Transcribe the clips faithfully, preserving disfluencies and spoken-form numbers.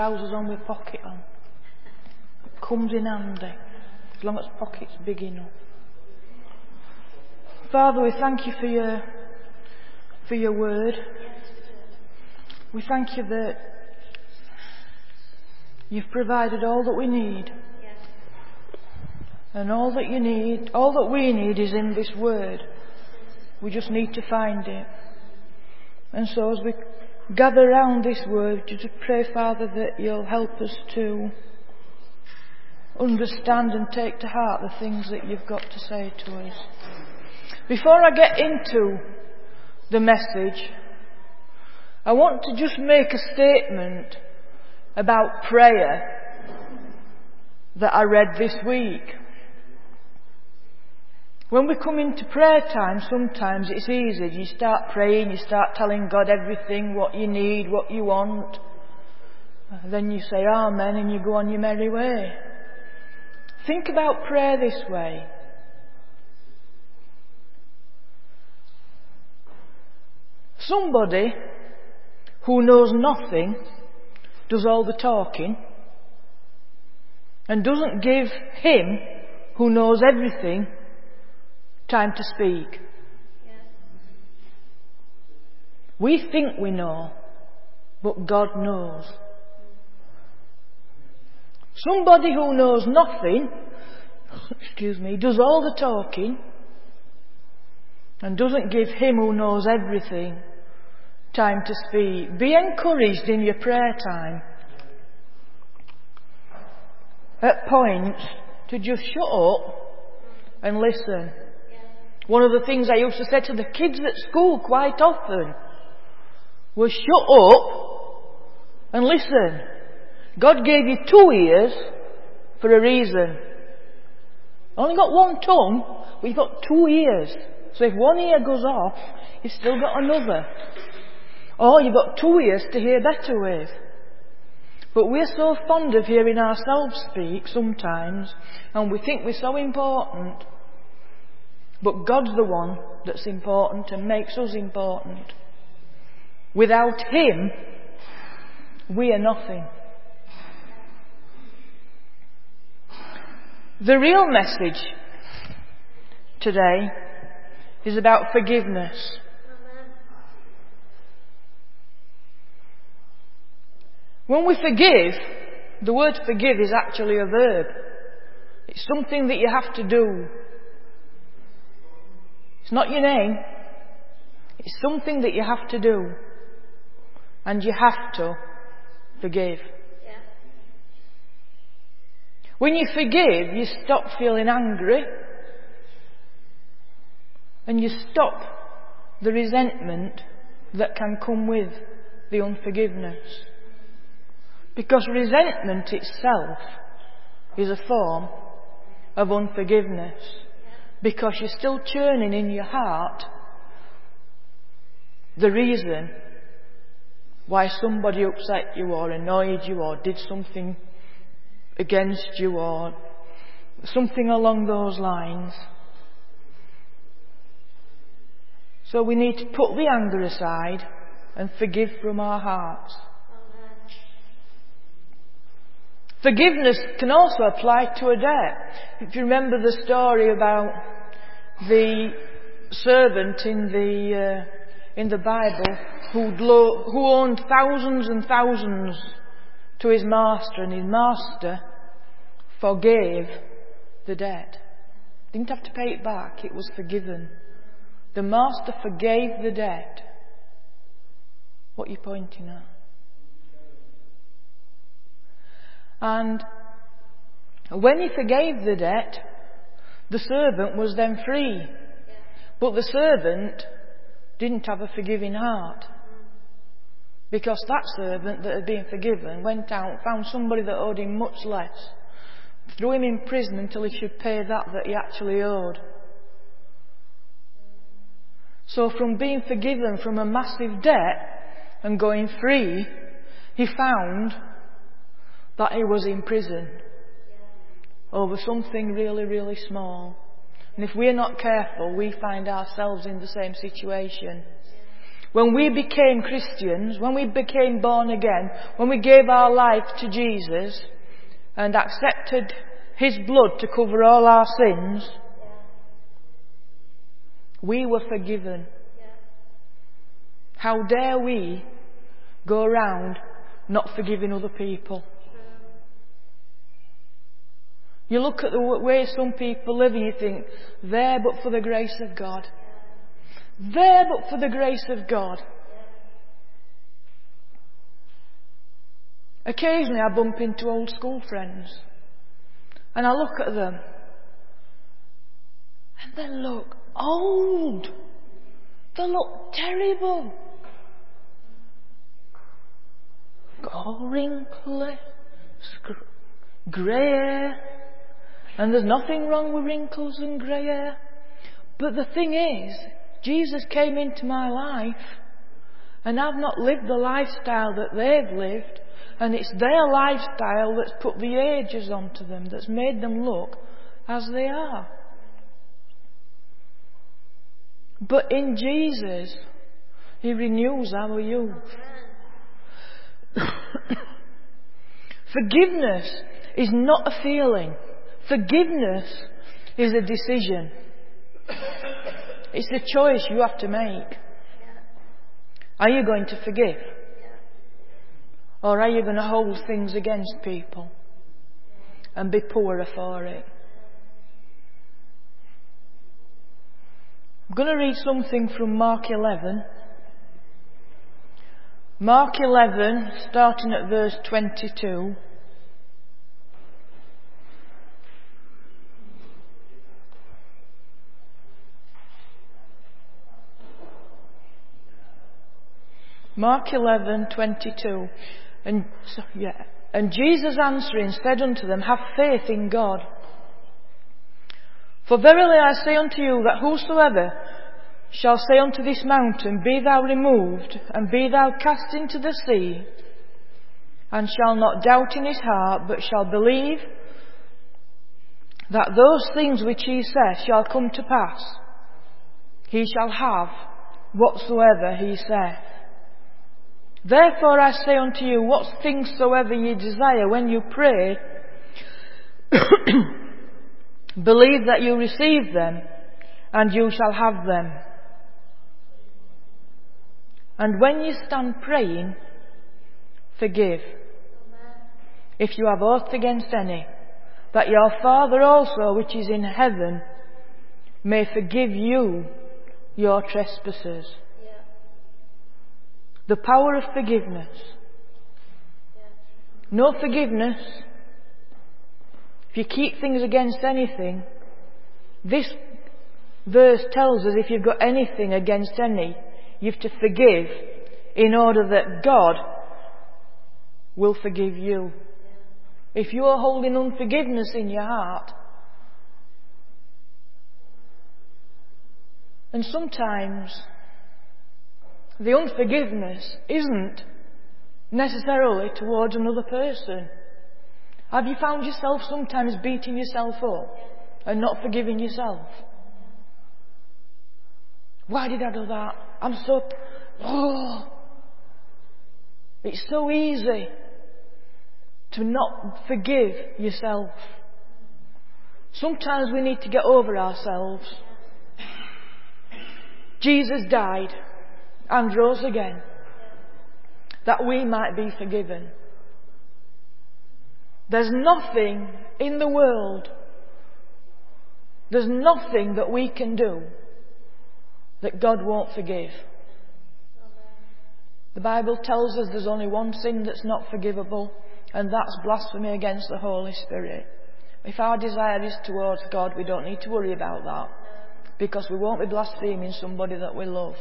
trousers on with pocket on. It comes in handy, as long as the pocket's big enough. Father, we thank you for your, for your word. We thank you that you've provided all that we need. And all that you need, all that we need is in this word. We just need to find it. And so as we gather round this word, just pray, Father, that you'll help us to understand and take to heart the things that you've got to say to us. Before I get into the message, I want to just make a statement about prayer that I read this week. When we come into prayer time, sometimes it's easy. You start praying, you start telling God everything, what you need, what you want. Then you say Amen and you go on your merry way. Think about prayer this way. Somebody who knows nothing does all the talking and doesn't give him who knows everything time to speak. Yeah. We think we know, but God knows. Somebody who knows nothing, excuse me, does all the talking and doesn't give him who knows everything time to speak. Be encouraged in your prayer time at points to just shut up and listen. One of the things I used to say to the kids at school quite often was shut up and listen. God gave you two ears for a reason. Only got one tongue, but you've got two ears. So if one ear goes off, you've still got another. Or you've got two ears to hear better with. But we're so fond of hearing ourselves speak sometimes, and we think we're so important. But God's the one that's important and makes us important. Without Him, we are nothing. The real message today is about forgiveness. When we forgive, the word forgive is actually a verb. It's something that you have to do. It's not your name. It's something that you have to do. And you have to forgive. Yeah. When you forgive, you stop feeling angry. And you stop the resentment that can come with the unforgiveness. Because resentment itself is a form of unforgiveness. Because you're still churning in your heart the reason why somebody upset you or annoyed you or did something against you or something along those lines. So we need to put the anger aside and forgive from our hearts. Forgiveness can also apply to a debt. If you remember the story about the servant in the uh, in the Bible who'd lo- who owned thousands and thousands to his master, and his master forgave the debt. Didn't have to pay it back, it was forgiven. The master forgave the debt. What are you pointing at? And when he forgave the debt, the servant was then free. But the servant didn't have a forgiving heart. Because that servant that had been forgiven went out, found somebody that owed him much less, threw him in prison until he should pay that that he actually owed. So from being forgiven from a massive debt and going free, he found that he was in prison over something really, really small. And if we're not careful, we find ourselves in the same situation. when we became Christians, when we became born again, when we gave our life to Jesus and accepted His blood to cover all our sins, we were forgiven. How dare we go around not forgiving other people? You look at the way some people live and you think, there but for the grace of God. There but for the grace of God. Occasionally I bump into old school friends and I look at them and they look old. They look terrible. All wrinkly, grey hair. And there's nothing wrong with wrinkles and grey hair. But the thing is, Jesus came into my life and I've not lived the lifestyle that they've lived, and it's their lifestyle that's put the ages onto them, that's made them look as they are. But in Jesus, He renews our youth. Forgiveness is not a feeling. Forgiveness is a decision. It's a choice you have to make. Are you going to forgive? Or are you going to hold things against people and be poorer for it? I'm going to read something from Mark eleven. Mark eleven, starting at verse twenty-two. Mark eleven twenty-two, and so, yeah, and Jesus answering said unto them, have faith in God. For verily I say unto you that whosoever shall say unto this mountain, be thou removed, and be thou cast into the sea, and shall not doubt in his heart, but shall believe that those things which he saith shall come to pass, he shall have whatsoever he saith. Therefore I say unto you, what things soever ye desire when you pray, believe that you receive them, and you shall have them. And when you stand praying, forgive, if you have aught against any, that your Father also which is in heaven may forgive you your trespasses. The power of forgiveness. No forgiveness. If you keep things against anything, this verse tells us if you've got anything against any, you have to forgive in order that God will forgive you. If you are holding unforgiveness in your heart, and sometimes the unforgiveness isn't necessarily towards another person. Have you found yourself sometimes beating yourself up and not forgiving yourself? Why did I do that? I'm so... Oh, it's so easy to not forgive yourself. Sometimes we need to get over ourselves. Jesus died and rose again, that we might be forgiven. There's nothing in the world, there's nothing that we can do that God won't forgive. The Bible tells us there's only one sin that's not forgivable, and that's blasphemy against the Holy Spirit. If our desire is towards God, we don't need to worry about that, because we won't be blaspheming somebody that we love.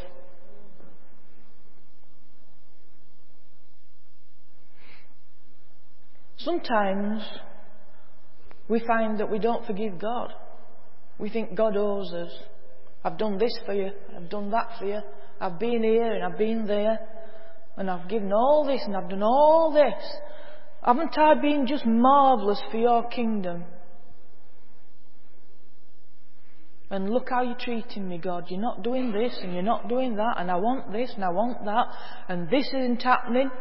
Sometimes we find that we don't forgive God. We think God owes us. I've done this for you, I've done that for you, I've been here and I've been there, and I've given all this and I've done all this. Haven't I been just marvellous for your kingdom? And look how you're treating me, God. You're not doing this and you're not doing that, and I want this and I want that, and this isn't happening.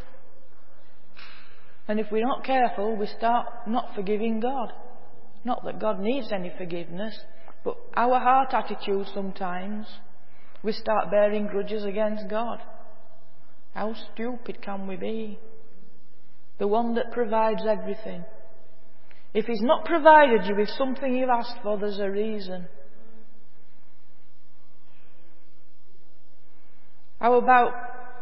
And if we're not careful, we start not forgiving God. Not that God needs any forgiveness, but our heart attitude sometimes, we start bearing grudges against God. How stupid can we be? The one that provides everything. If He's not provided you with something you've asked for, there's a reason. How about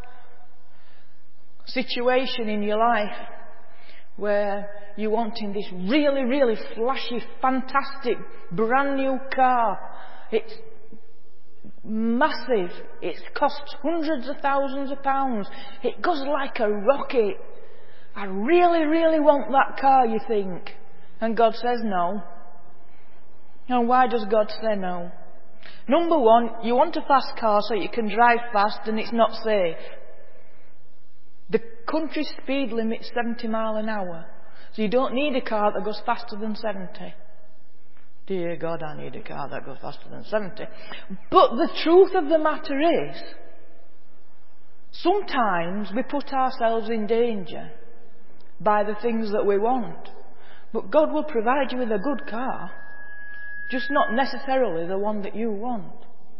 a situation in your life where you're wanting this really, really flashy, fantastic, brand new car? It's massive. It costs hundreds of thousands of pounds. It goes like a rocket. I really, really want that car, you think. And God says no. And why does God say no? Number one, you want a fast car so you can drive fast and it's not safe. The country speed limit's seventy miles an hour. So you don't need a car that goes faster than seventy. Dear God, I need a car that goes faster than seventy. But the truth of the matter is, sometimes we put ourselves in danger by the things that we want. But God will provide you with a good car, just not necessarily the one that you want.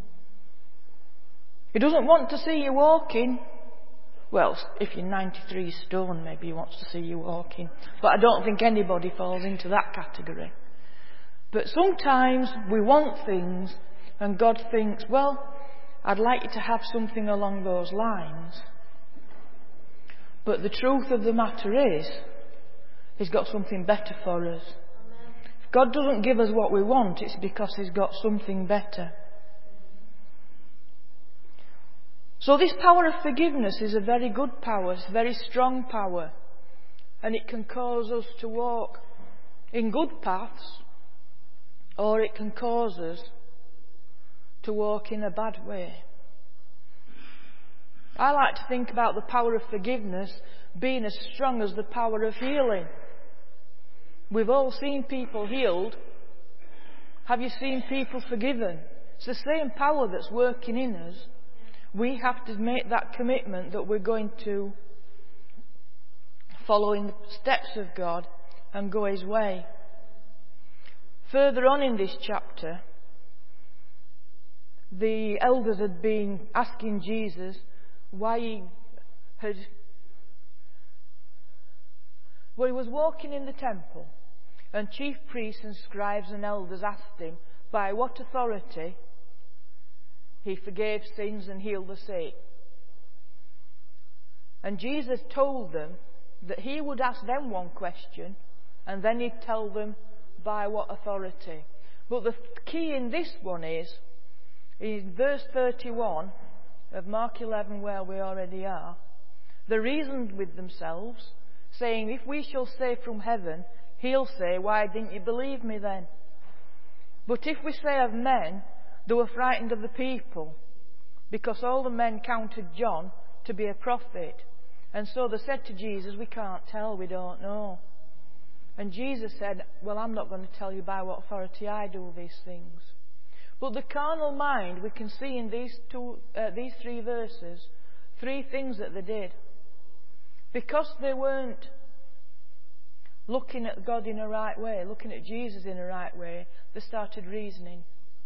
He doesn't want to see you walking. Well, if you're ninety-three stone, maybe He wants to see you walking. But I don't think anybody falls into that category. But sometimes we want things and God thinks, well, I'd like you to have something along those lines. But the truth of the matter is, He's got something better for us. If God doesn't give us what we want, it's because He's got something better. So this power of forgiveness is a very good power. It's a very strong power. And it can cause us to walk in good paths, or it can cause us to walk in a bad way. I like to think about the power of forgiveness being as strong as the power of healing. We've all seen people healed. Have you seen people forgiven? It's the same power that's working in us. We have to make that commitment that we're going to follow in the steps of God and go His way. Further on in this chapter, the elders had been asking Jesus why He had... Well, He was walking in the temple, and chief priests and scribes and elders asked Him by what authority He forgave sins and healed the sick. And Jesus told them that He would ask them one question and then He'd tell them by what authority. But the key in this one is, in verse thirty-one of Mark eleven, where we already are, they reasoned with themselves, saying, if we shall say from heaven, He'll say, why didn't you believe me then? But if we say of men, they were frightened of the people, because all the men counted John to be a prophet. And so they said to Jesus, we can't tell, we don't know. And Jesus said, well, I'm not going to tell you by what authority I do these things. But the carnal mind, we can see in these two, uh, these three verses, three things that they did. Because they weren't looking at God in a right way, looking at Jesus in a right way, they started reasoning.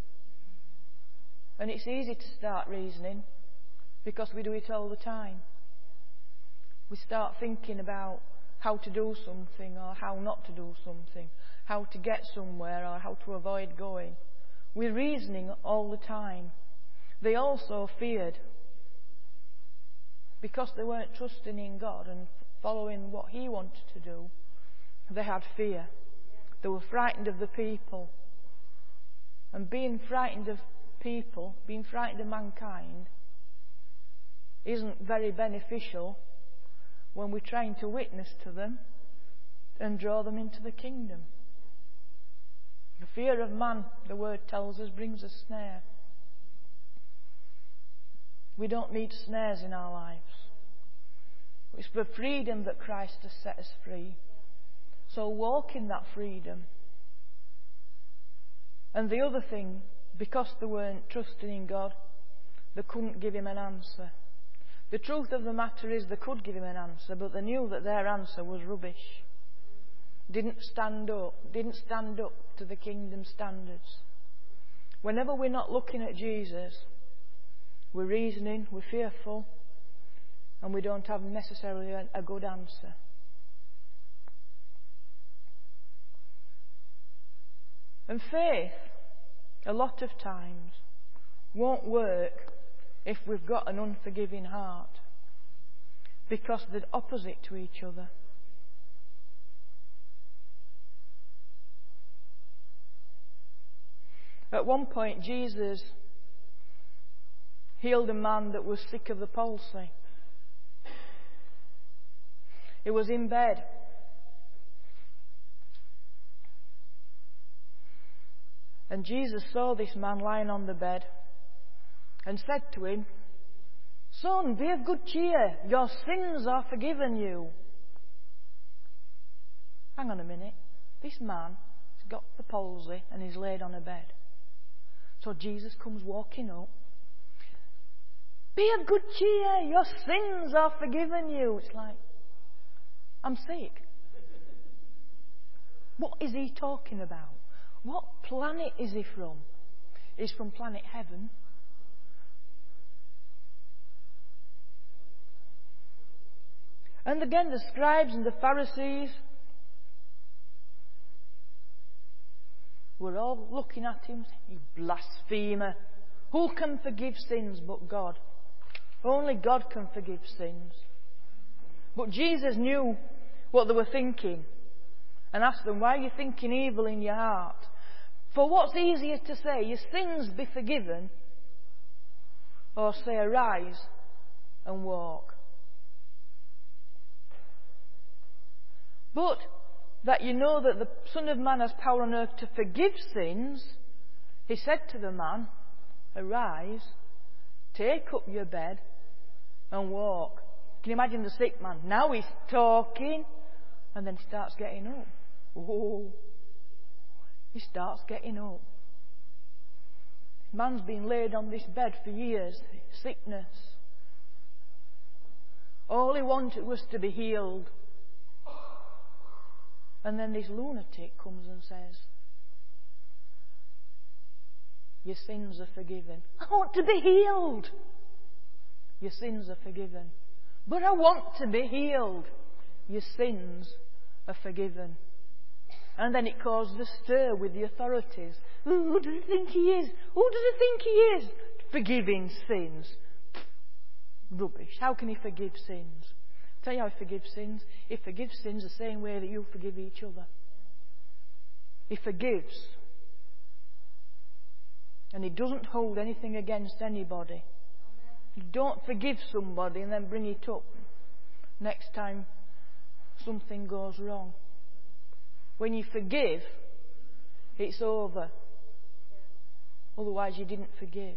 And it's easy to start reasoning because we do it all the time. We start thinking about how to do something or how not to do something, how to get somewhere or how to avoid going. We're reasoning all the time. They also feared because they weren't trusting in God and following what He wanted to do. They had fear. They were frightened of the people. And being frightened of people, being frightened of mankind, isn't very beneficial when we're trying to witness to them and draw them into the kingdom. The fear of man, the word tells us, brings a snare. We don't need snares in our lives. It's for freedom that Christ has set us free. So walk in that freedom. And the other thing, because they weren't trusting in God, they couldn't give him an answer. The truth of the matter is they could give him an answer, but they knew that their answer was rubbish. Didn't stand up, didn't stand up to the kingdom standards. Whenever we're not looking at Jesus, we're reasoning, we're fearful, and we don't have necessarily a, a good answer. And faith, a lot of times, won't work if we've got an unforgiving heart, because they're opposite to each other. At one point, Jesus healed a man that was sick of the palsy. He was in bed. And Jesus saw this man lying on the bed and said to him, "Son, be of good cheer. Your sins are forgiven you." Hang on a minute. This man has got the palsy and he's laid on a bed. So Jesus comes walking up. "Be of good cheer. Your sins are forgiven you." It's like, I'm sick. What is he talking about? What planet is he from? He's from planet heaven. And again, the scribes and the Pharisees were all looking at him, saying, "You blasphemer. Who can forgive sins but God? Only God can forgive sins." But Jesus knew what they were thinking and asked them, "Why are you thinking evil in your heart? For what's easier to say, your sins be forgiven, or say, arise and walk?" But that you know that the Son of Man has power on earth to forgive sins, he said to the man, "Arise, take up your bed and walk." Can you imagine the sick man? Now he's talking and then starts getting up. Oh, he starts getting up. Man's been laid on this bed for years, sickness. All he wanted was to be healed. And then this lunatic comes and says, "Your sins are forgiven." I want to be healed. Your sins are forgiven. But I want to be healed. Your sins are forgiven. And then it caused a stir with the authorities. Who does he think he is? Who does he think he is? Forgiving sins. Rubbish. How can he forgive sins? I'll tell you how he forgives sins. He forgives sins the same way that you forgive each other. He forgives. And he doesn't hold anything against anybody. You don't forgive somebody and then bring it up next time something goes wrong. When you forgive, it's over. Otherwise you didn't forgive.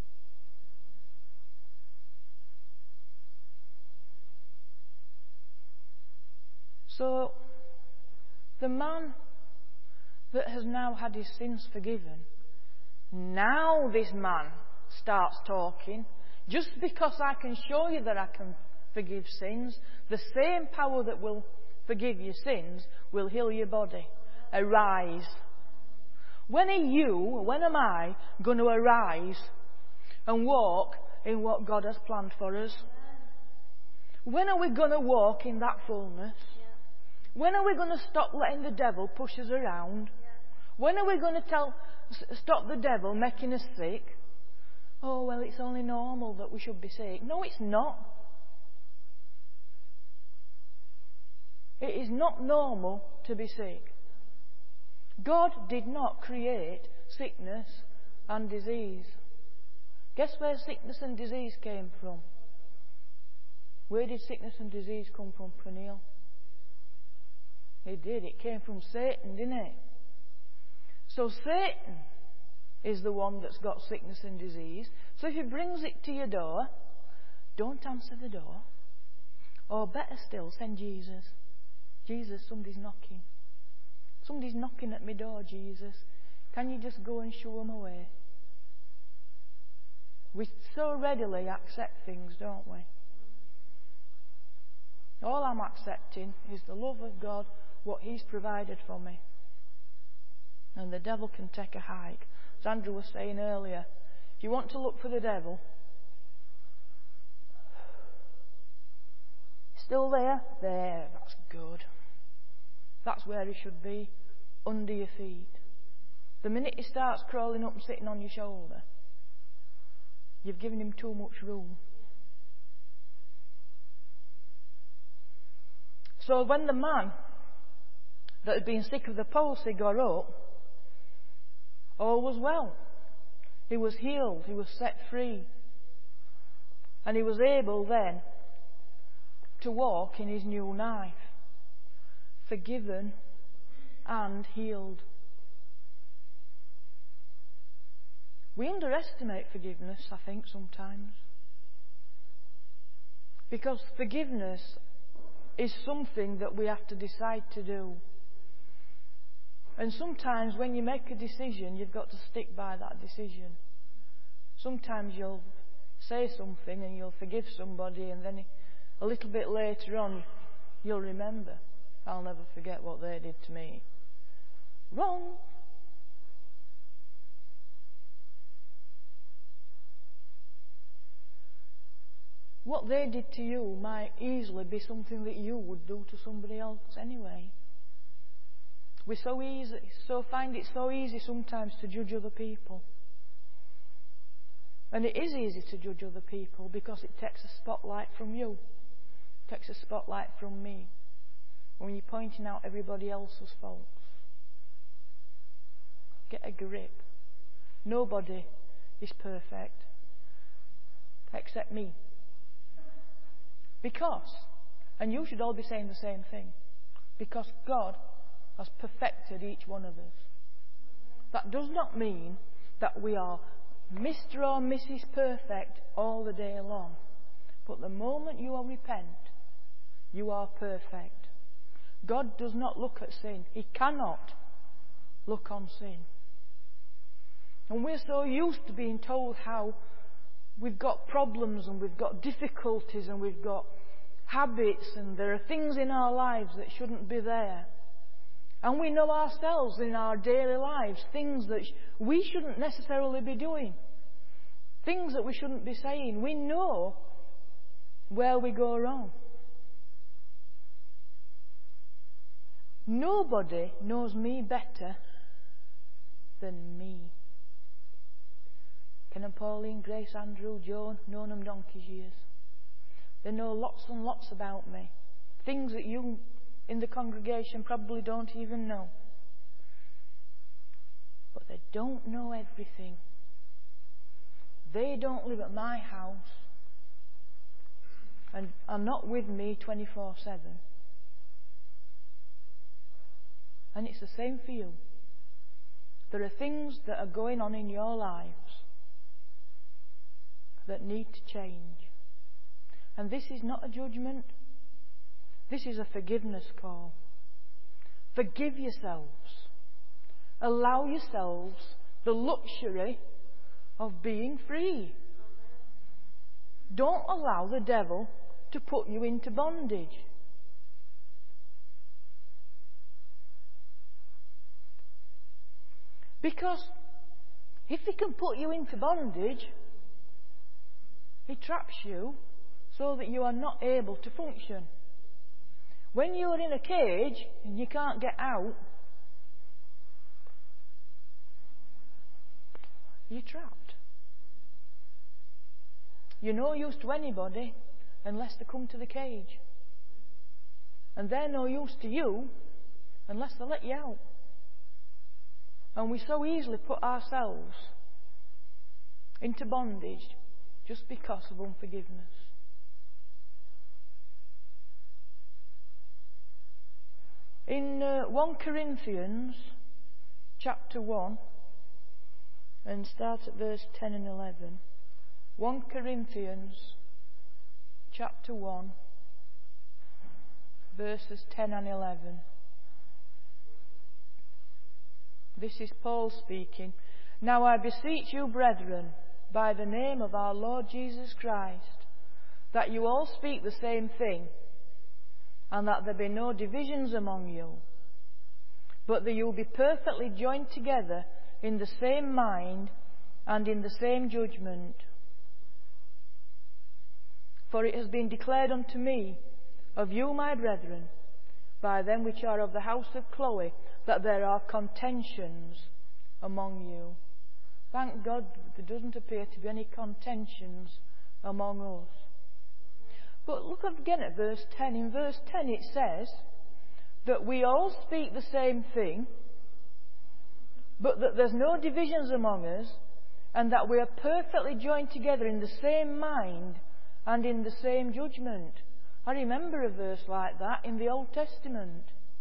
So, the man that has now had his sins forgiven, now this man starts talking. Just because I can show you that I can forgive sins, the same power that will forgive your sins will heal your body. Arise. When are you, when am I going to arise and walk in what God has planned for us? When are we going to walk in that fullness? When are we going to stop letting the devil push us around? When are we going to tell, stop the devil making us sick? Oh, well, it's only normal that we should be sick. No, it's not. It is not normal to be sick. God did not create sickness and disease. Guess where sickness and disease came from? Where did sickness and disease come from, Pernille? It did. It came from Satan, didn't it? So Satan is the one that's got sickness and disease. So if he brings it to your door, don't answer the door. Or better still, send Jesus. Jesus, somebody's knocking. Somebody's knocking at my door, Jesus. Can you just go and shoo them away? We so readily accept things, don't we? All I'm accepting is the love of God, what He's provided for me. And the devil can take a hike. As Andrew was saying earlier, if you want to look for the devil, still there? There, that's good. That's where he should be, under your feet. The minute he starts crawling up and sitting on your shoulder, you've given him too much room. So when the man that had been sick of the palsy got up, all was well. He was healed, he was set free. And he was able then to walk in his new life, forgiven and healed. We underestimate forgiveness, I think, sometimes. Because forgiveness is something that we have to decide to do. And sometimes when you make a decision, you've got to stick by that decision. Sometimes you'll say something and you'll forgive somebody, and then a little bit later on you'll remember, I'll never forget what they did to me. Wrong. What they did to you might easily be something that you would do to somebody else anyway. We so easy, so find it so easy sometimes to judge other people. And it is easy to judge other people because it takes a spotlight from you. It takes a spotlight from me. When you're pointing out everybody else's faults. Get a grip. Nobody is perfect. Except me. Because, and you should all be saying the same thing, because God has perfected each one of us. That does not mean that we are Mister or Missus Perfect all the day long. But the moment you repent, you are perfect. God does not look at sin. He cannot look on sin. And we're so used to being told how we've got problems and we've got difficulties and we've got habits and there are things in our lives that shouldn't be there. And we know ourselves in our daily lives, things that we shouldn't necessarily be doing. Things that we shouldn't be saying. We know where we go wrong. Nobody knows me better than me. Ken and Pauline, Grace, Andrew, Joan, known them donkey's years. They know lots and lots about me. Things that you in the congregation probably don't even know. But they don't know everything. They don't live at my house and are not with me twenty-four seven. And it's the same for you. There are things that are going on in your lives that need to change. And this is not a judgment. This is a forgiveness call. Forgive yourselves. Allow yourselves the luxury of being free. Don't allow the devil to put you into bondage. Because if he can put you into bondage, he traps you so that you are not able to function. When you're in a cage and you can't get out, you're trapped. You're no use to anybody unless they come to the cage. And they're no use to you unless they let you out. And we so easily put ourselves into bondage just because of unforgiveness. In uh, First Corinthians chapter one, and start at verse ten and eleven. First Corinthians chapter one, verses ten and eleven. This is Paul speaking. Now I beseech you, brethren, by the name of our Lord Jesus Christ, that you all speak the same thing, and that there be no divisions among you, but that you be perfectly joined together in the same mind and in the same judgment. For it has been declared unto me of you, my brethren, by them which are of the house of Chloe, that there are contentions among you. Thank God there doesn't appear to be any contentions among us. But look again at verse ten. In verse ten it says that we all speak the same thing, but that there's no divisions among us, and that we are perfectly joined together in the same mind and in the same judgment. I remember a verse like that in the Old Testament.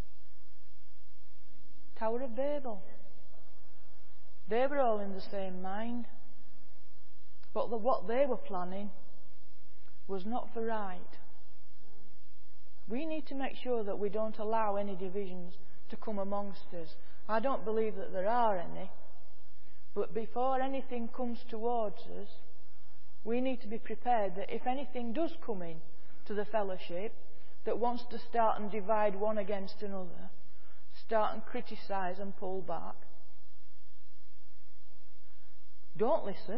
Tower of Babel. They were all in the same mind, but the, what they were planning was not for right. We need to make sure that we don't allow any divisions to come amongst us. I don't believe that there are any, but before anything comes towards us, we need to be prepared that if anything does come in to the fellowship that wants to start and divide one against another, start and criticise and pull back, don't listen.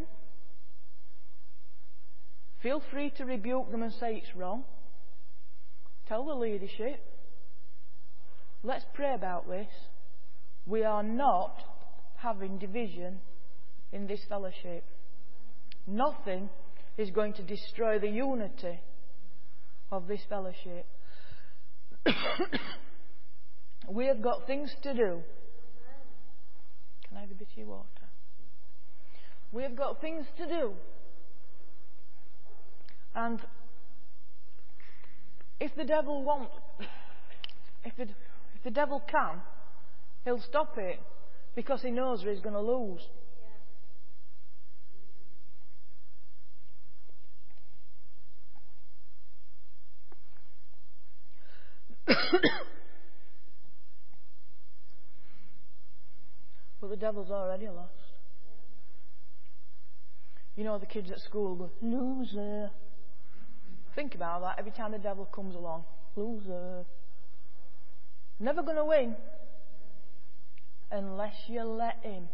Feel free to rebuke them and say it's wrong. Tell the leadership. Let's pray about this. We are not having division in this fellowship. Nothing is going to destroy the unity of this fellowship. We have got things to do. Can I have a bit of your water? We have got things to do. And if the devil won't, if the, if the devil can, he'll stop it because he knows that he's going to lose. But the devil's already lost. You know, the kids at school go, loser. Think about that every time the devil comes along. Loser. Never going to win unless you let him.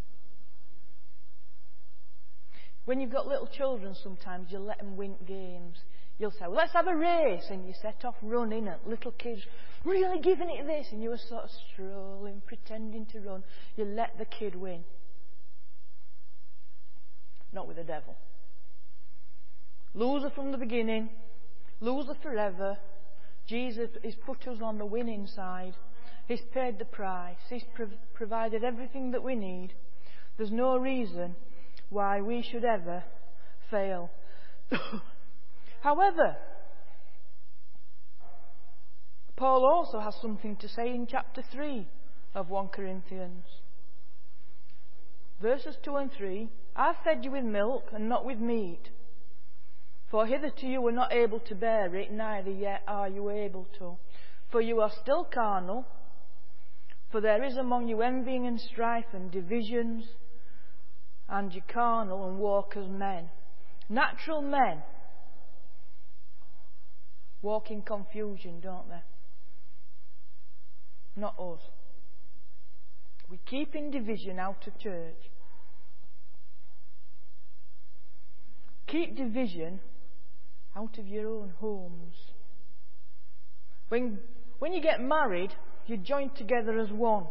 When you've got little children, sometimes you let them win games. You'll say, well, let's have a race, and you set off running, and little kids really giving it this, and you were sort of strolling, pretending to run. You let the kid win. Not with the devil. Loser from the beginning, loser forever. Jesus has put us on the winning side. He's paid the price. He's prov- provided everything that we need. There's no reason why we should ever fail. However, Paul also has something to say in chapter three of First Corinthians. Verses two and three. I fed you with milk and not with meat. For hitherto you were not able to bear it, neither yet are you able to. For you are still carnal. For there is among you envying and strife and divisions, and you carnal and walk as men. Natural men walk in confusion, don't they? Not us. We keep in division out of church. Keep division out of your own homes. When, when you get married, you join together as one.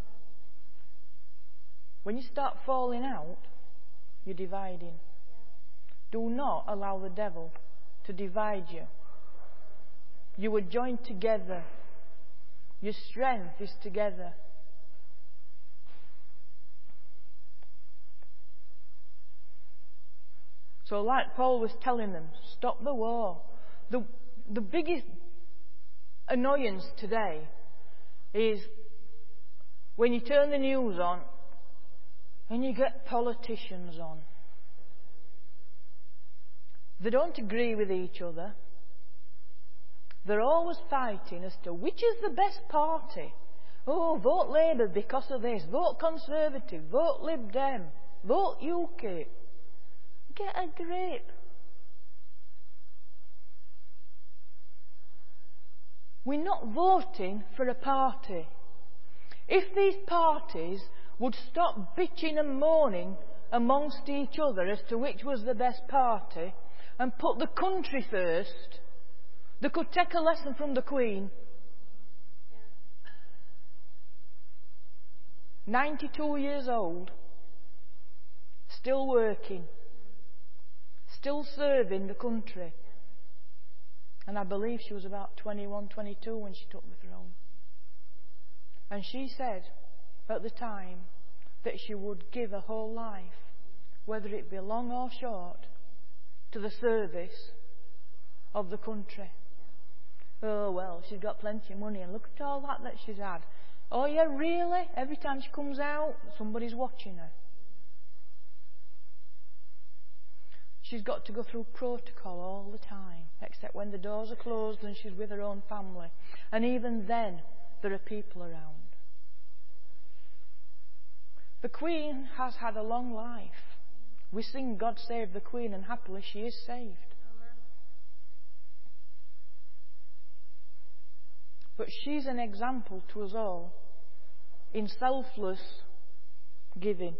When you start falling out, you're dividing. Do not allow the devil to divide you. You were joined together. Your strength is together. So like Paul was telling them, stop the war. The, the biggest annoyance today is when you turn the news on and you get politicians on. They don't agree with each other. They're always fighting as to which is the best party Oh, vote Labour because of this. Vote Conservative. Vote Lib Dem. Vote U KIP. Get a grip. We're not voting for a party. If these parties would stop bitching and moaning amongst each other as to which was the best party and put the country first, they could take a lesson from the Queen. ninety-two years old, still working, still serving the country. And I believe she was about twenty-one, twenty-two when she took the throne. And she said at the time that she would give her whole life, whether it be long or short, to the service of the country. Oh, well, she's got plenty of money, and look at all that that she's had. Oh, yeah, really? Every time she comes out, somebody's watching her. She's got to go through protocol all the time, except when the doors are closed and she's with her own family. And even then, there are people around. The Queen has had a long life. We sing God Save the Queen, and happily she is saved. But she's an example to us all in selfless giving.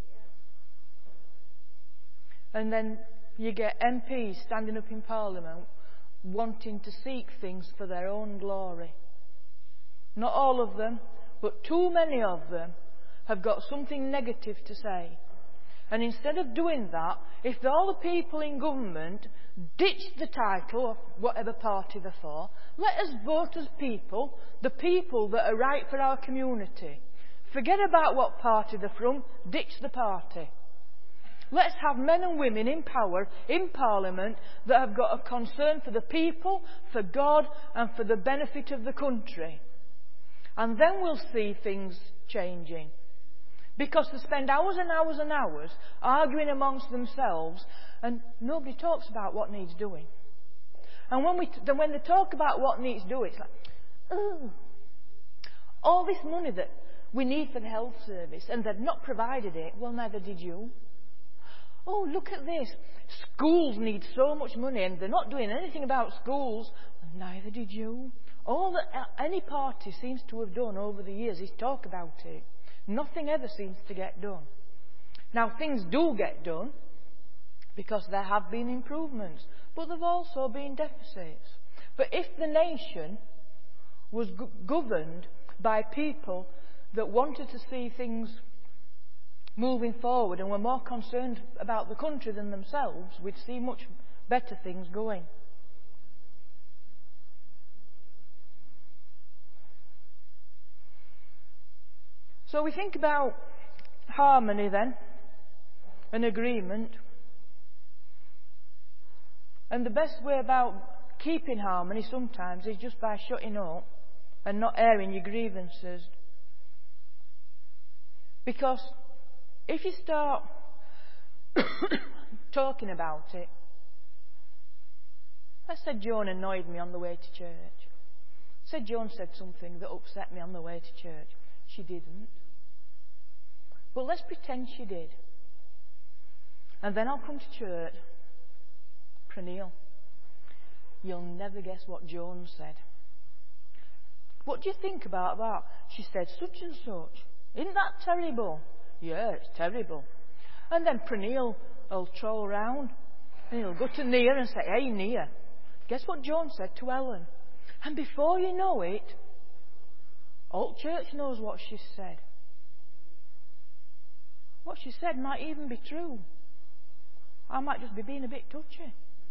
And then you get M Ps standing up in Parliament wanting to seek things for their own glory. Not all of them, but too many of them have got something negative to say. And instead of doing that, if all the people in government ditch the title of whatever party they're for, let us vote as people, the people that are right for our community. Forget about what party they're from, ditch the party. Let's have men and women in power, in Parliament, that have got a concern for the people, for God, and for the benefit of the country. And then we'll see things changing. Because they spend hours and hours and hours arguing amongst themselves, and nobody talks about what needs doing. And when we, then when they talk about what needs doing, it's like, oh, all this money that we need for the health service, and they've not provided it. Well, neither did you. Oh, look at this. Schools need so much money, and they're not doing anything about schools. Well, neither did you. All that any party seems to have done over the years is talk about it. Nothing ever seems to get done. Now, things do get done because there have been improvements, but there have also been deficits. But if the nation was go- governed by people that wanted to see things moving forward and were more concerned about the country than themselves, we'd see much better things going. So we think about harmony then, an agreement. And the best way about keeping harmony sometimes is just by shutting up and not airing your grievances. Because if you start talking about it, let's say Joan annoyed me on the way to church. Say Joan said something that upset me on the way to church. She didn't. But let's pretend she did. And then I'll come to church. Praneel, you'll never guess what Joan said. What do you think about that? She said such and such. Isn't that terrible? Yeah, it's terrible. And then Praneel will troll round and he'll go to Nia and say, hey Nia, guess what Joan said to Ellen? And before you know it, all church knows what she said. What she said might even be true. I might just be being a bit touchy.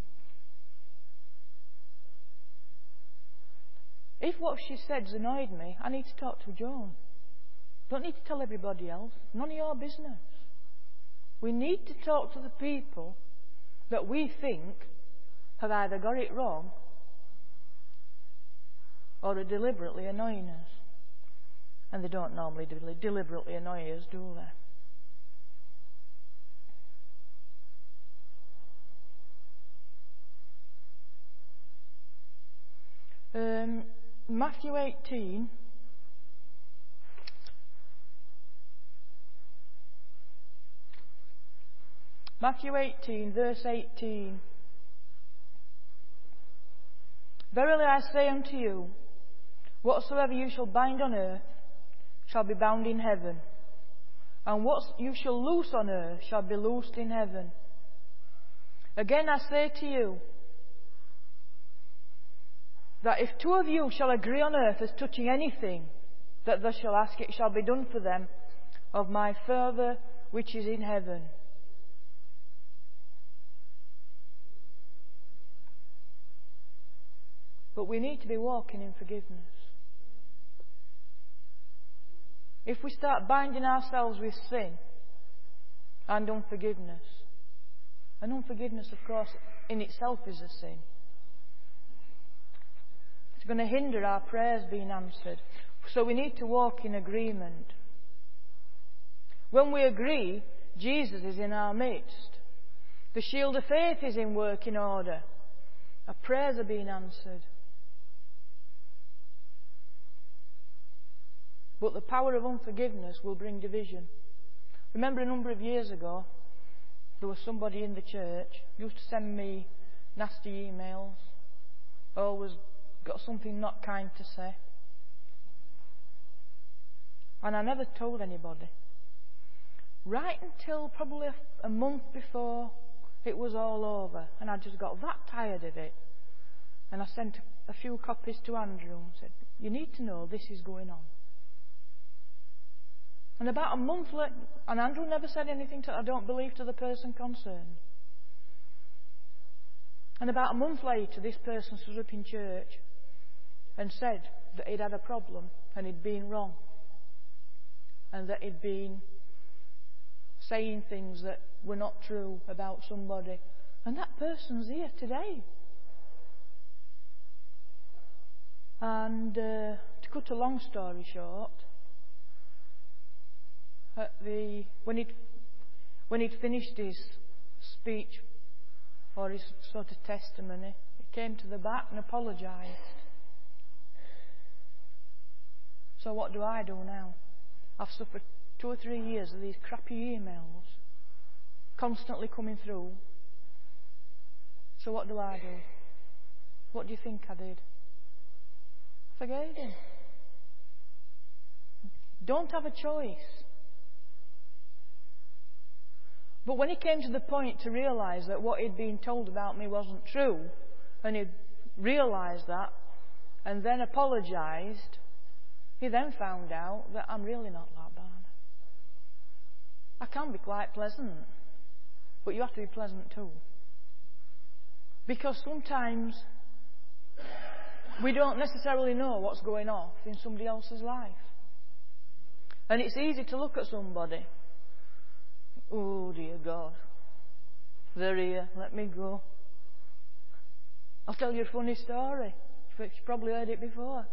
If what she said's annoyed me, I need to talk to Joan. Don't need to tell everybody else. None of your business. We need to talk to the people that we think have either got it wrong or are deliberately annoying us. And they don't normally deliberately annoy us, do they? Um, Matthew eighteen, Matthew eighteen, verse eighteen. Verily I say unto you, whatsoever you shall bind on earth shall be bound in heaven, and what you shall loose on earth shall be loosed in heaven. Again I say to you, that if two of you shall agree on earth as touching anything that they shall ask, it shall be done for them of my Father which is in heaven. But we need to be walking in forgiveness. If we start binding ourselves with sin and unforgiveness, and unforgiveness, of course, in itself is a sin, it's going to hinder our prayers being answered. So we need to walk in agreement. When we agree, Jesus is in our midst. The shield of faith is in working order. Our prayers are being answered. But the power of unforgiveness will bring division. Remember a number of years ago, there was somebody in the church who used to send me nasty emails, always got something not kind to say. And I never told anybody. Right until probably a, a month before it was all over, and I just got that tired of it. And I sent a few copies to Andrew and said, you need to know this is going on. And about a month later, and Andrew never said anything to, I don't believe, to the person concerned. And about a month later, this person stood up in church and said that he'd had a problem and he'd been wrong. And that he'd been saying things that were not true about somebody. And that person's here today. And uh, to cut a long story short, At the, when he'd when he'd finished his speech or his sort of testimony, he came to the back and apologised. So what do I do now? I've suffered two or three years of these crappy emails constantly coming through. So what do I do? What do you think I did? I forgave him. Don't have a choice. But when he came to the point to realise that what he'd been told about me wasn't true, and he'd realised that, and then apologised, he then found out that I'm really not that bad. I can be quite pleasant, but you have to be pleasant too. Because sometimes we don't necessarily know what's going on in somebody else's life. And it's easy to look at somebody, oh dear God, they're here, let me go. I'll tell you a funny story. You've probably heard it before.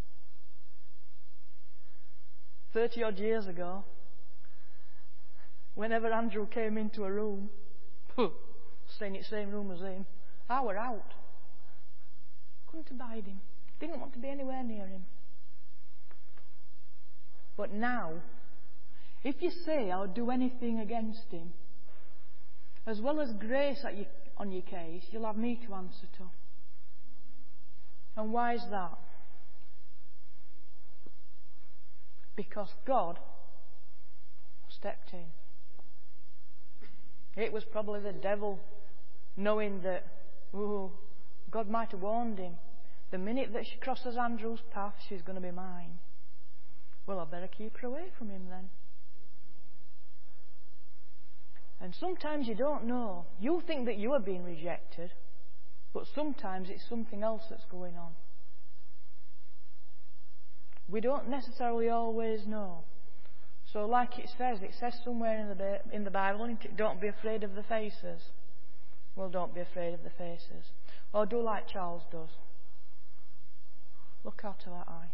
Thirty odd years ago, whenever Andrew came into a room, staying in the same room as him, I were out. Couldn't abide him. Didn't want to be anywhere near him. But now, if you say I'll do anything against him, as well as grace at you, on your case, you'll have me to answer to. And why is that? Because God stepped in. It was probably the devil, knowing that, oh, God might have warned him. The minute that she crosses Andrew's path, she's going to be mine. Well, I better keep her away from him then. And sometimes you don't know. You think that you are being rejected, but sometimes it's something else that's going on. We don't necessarily always know. So like it says, it says somewhere in the, in the Bible, don't be afraid of the faces. Well, don't be afraid of the faces. Or do like Charles does. Look out of that eye.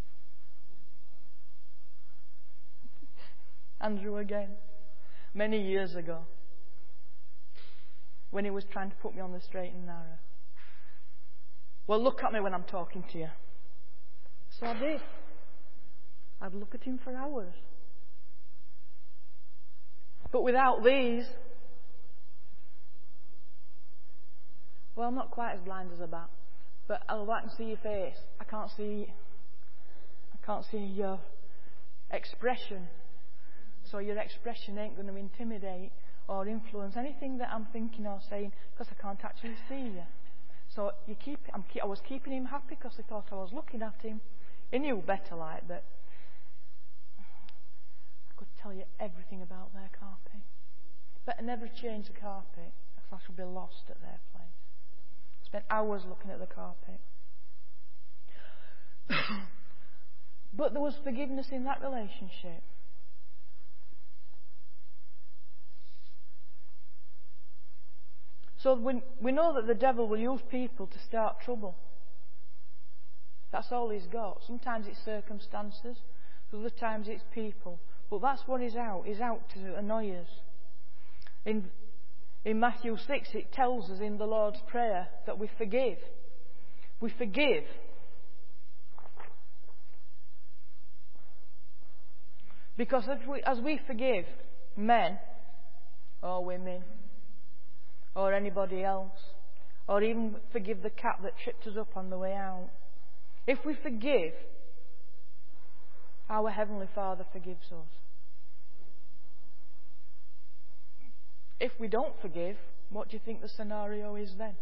Andrew again. Many years ago, when he was trying to put me on the straight and narrow. Well, look at me when I'm talking to you. So I did. I'd look at him for hours. But without these, Well, I'm not quite as blind as a bat, but although I can see your face, I can't see, I can't see your expression. So your expression ain't going to intimidate or influence anything that I'm thinking or saying because I can't actually see you. So you keep, I'm, I was keeping him happy because I thought I was looking at him. He knew better, like, but I could tell you everything about their carpet. Better never change the carpet, because I shall be lost at their place. Spent hours looking at the carpet. But there was forgiveness in that relationship. So we, we know that the devil will use people to start trouble. That's all he's got. Sometimes it's circumstances, other times it's people. But that's what he's out. He's out to annoy us. In, in Matthew six, it tells us in the Lord's Prayer that we forgive. We forgive. Because if we, as we forgive men or women or anybody else, or even forgive the cat that tripped us up on the way out, if we forgive, our Heavenly Father forgives us. If we don't forgive, what do you think the scenario is then?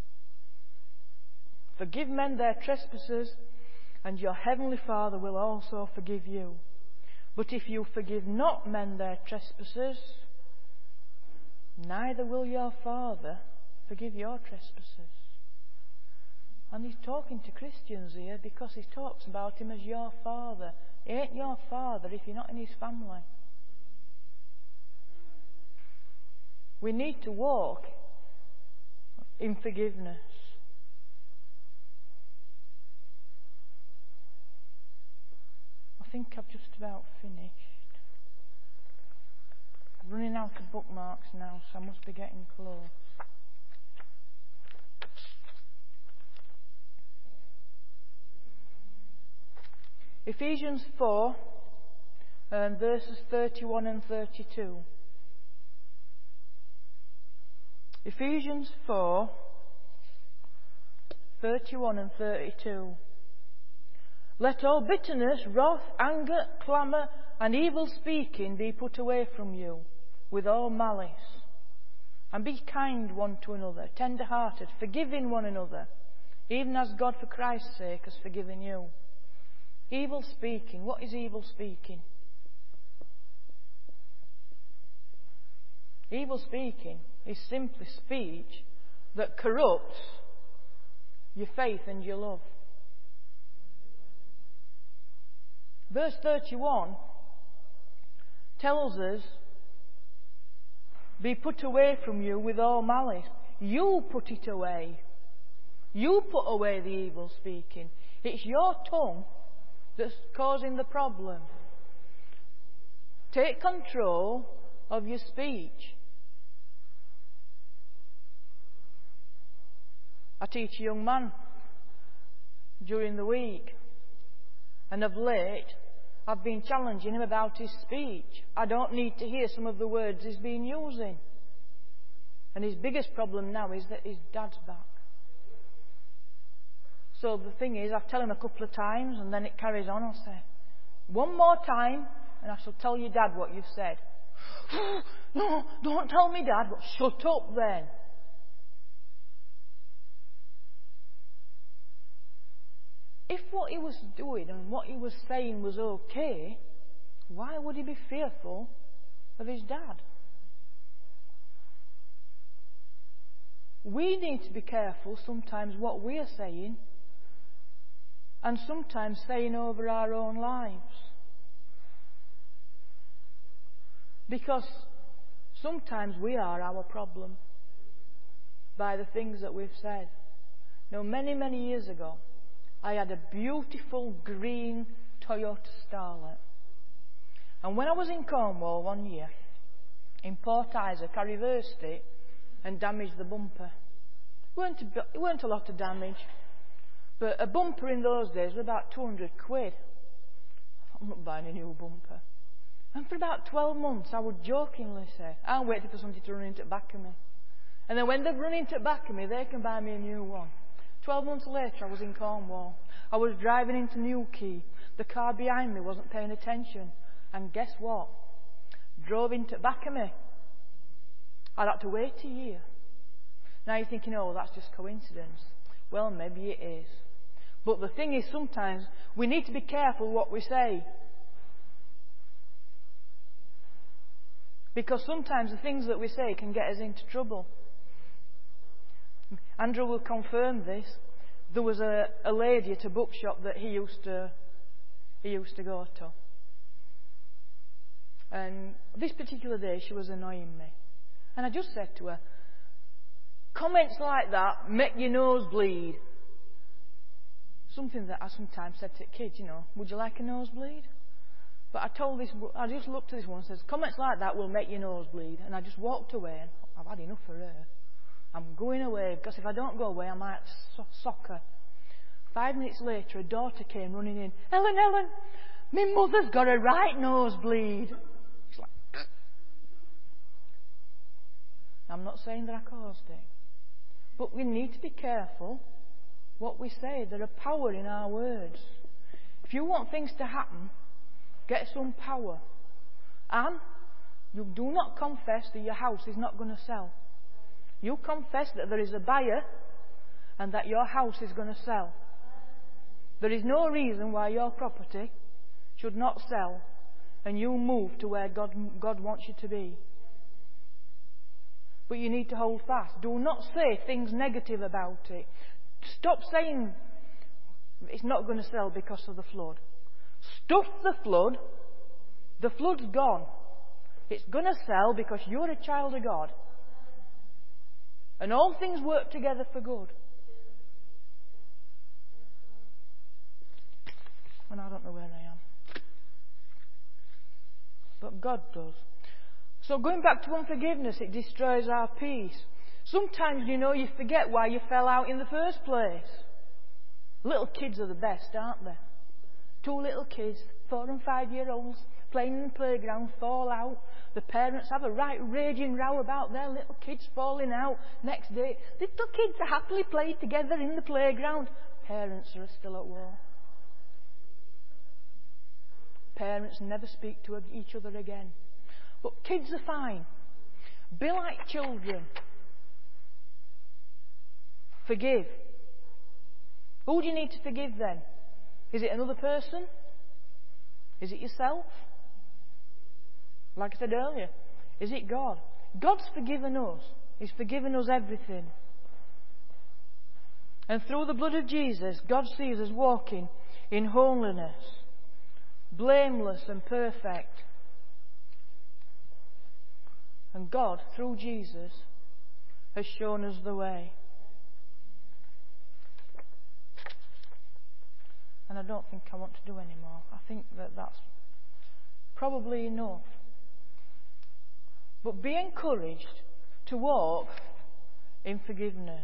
Forgive men their trespasses, and your Heavenly Father will also forgive you. But if you forgive not men their trespasses, neither will your Father forgive your trespasses. And he's talking to Christians here because he talks about him as your Father. He ain't your Father if you're not in his family. We need to walk in forgiveness. I think I've just about finished. I'm running out of bookmarks now, so I must be getting close. Ephesians four, um, verses thirty-one and thirty-two. Ephesians four, thirty-one and thirty-two. Let all bitterness, wrath, anger, clamour, and evil speaking be put away from you, with all malice. And be kind one to another, tender-hearted, forgiving one another, even as God for Christ's sake has forgiven you. Evil speaking. What is evil speaking? Evil speaking is simply speech that corrupts your faith and your love. Verse thirty-one tells us, be put away from you with all malice. You put it away. You put away the evil speaking. It's your tongue that's causing the problem. Take control of your speech. I teach a young man during the week, and of late I've been challenging him about his speech. I don't need to hear some of the words he's been using. And his biggest problem now is that his dad's back. So the thing is, I've told him a couple of times and then it carries on. I'll say, one more time and I shall tell your dad what you've said. No, don't tell me, Dad. But shut up then. If what he was doing and what he was saying was okay, why would he be fearful of his dad? We need to be careful sometimes what we are saying, and sometimes saying over our own lives. Because sometimes we are our problem by the things that we've said. Now, many, many years ago, I had a beautiful green Toyota Starlet. And when I was in Cornwall one year, in Port Isaac, I reversed it and damaged the bumper. It weren't a, it weren't a lot of damage. But a bumper in those days was about two hundred quid. I'm not buying a new bumper. And for about twelve months, I would jokingly say, I'm waiting for somebody to run into the back of me. And then when they've run into the back of me, they can buy me a new one. Twelve months later, I was in Cornwall. I was driving into Newquay. The car behind me wasn't paying attention. And guess what? Drove into the back of me. I'd had to wait a year. Now you're thinking, oh, that's just coincidence. Well, maybe it is. But the thing is, sometimes we need to be careful what we say. Because sometimes the things that we say can get us into trouble. Andrew will confirm this. There was a, a lady at a bookshop that he used to he used to go to. And this particular day she was annoying me. And I just said to her, comments like that make your nose bleed. Something that I sometimes said to kids, you know, would you like a nosebleed? But I told this, I just looked at this one and says, comments like that will make your nose bleed. And I just walked away and I've had enough of her. I'm going away, because if I don't go away, I might so- sock her. Five minutes later, a daughter came running in. Ellen, Ellen, my mother's got a right nosebleed. She's like, I'm not saying that I caused it. But we need to be careful what we say. There are power in our words. If you want things to happen, get some power. And you do not confess that your house is not going to sell. You confess that there is a buyer and that your house is going to sell. There is no reason why your property should not sell and you move to where God, God wants you to be. But you need to hold fast. Do not say things negative about it. Stop saying it's not going to sell because of the flood. Stuff the flood. The flood's gone. It's going to sell because you're a child of God. And all things work together for good. And I don't know where I am. But God does. So going back to unforgiveness, it destroys our peace. Sometimes, you know, you forget why you fell out in the first place. Little kids are the best, aren't they? Two little kids, four and five year olds, playing in the playground, fall out. The parents have a right raging row about their little kids falling out. Next day, little kids are happily playing together in the playground. Parents are still at war. Parents never speak to each other again. But kids are fine. Be like children. Forgive. Who do you need to forgive then? Is it another person? Is it yourself? Like I said earlier, is it God? God's forgiven us. He's forgiven us everything. And through the blood of Jesus, God sees us walking in holiness, blameless and perfect. And God, through Jesus, has shown us the way. And I don't think I want to do any more. I think that that's probably enough. But be encouraged to walk in forgiveness.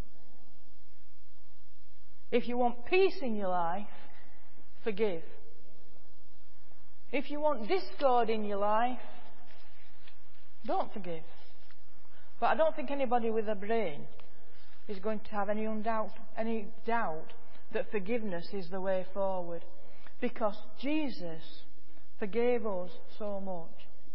If you want peace in your life, forgive. If you want discord in your life, don't forgive. But I don't think anybody with a brain is going to have any undoubt, any doubt that forgiveness is the way forward. Because Jesus forgave us so much.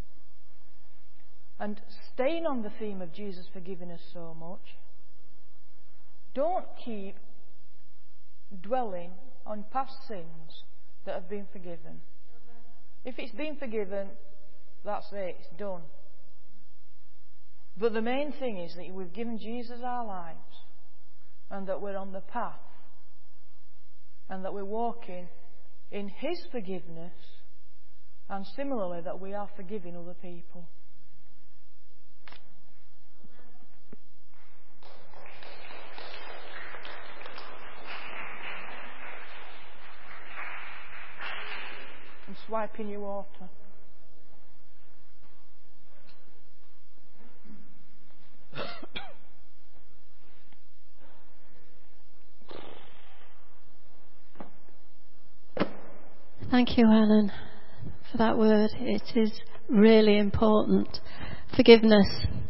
And staying on the theme of Jesus forgiving us so much, don't keep dwelling on past sins that have been forgiven. If it's been forgiven, that's it, it's done. But the main thing is that we've given Jesus our lives and that we're on the path and that we're walking in His forgiveness, and similarly that we are forgiving other people. I'm swiping your water. Thank you, Helen, for that word. It is really important. Forgiveness